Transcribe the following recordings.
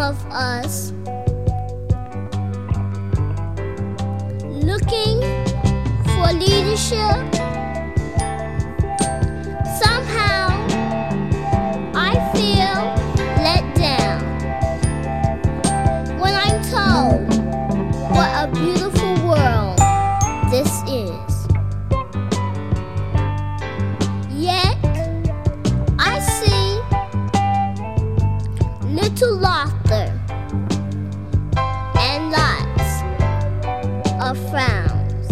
of us looking for leadership. Somehow I feel let down when I'm told what a beautiful world this is. Yet I see little laughter and lots of frowns.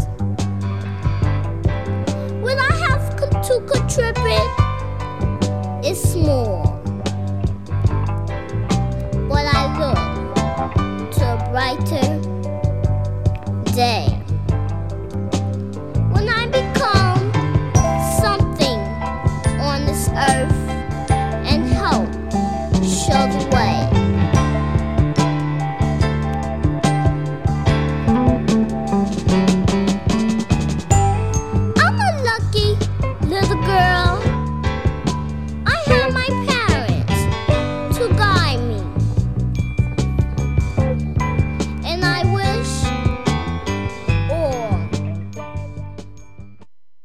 What I have to contribute is small.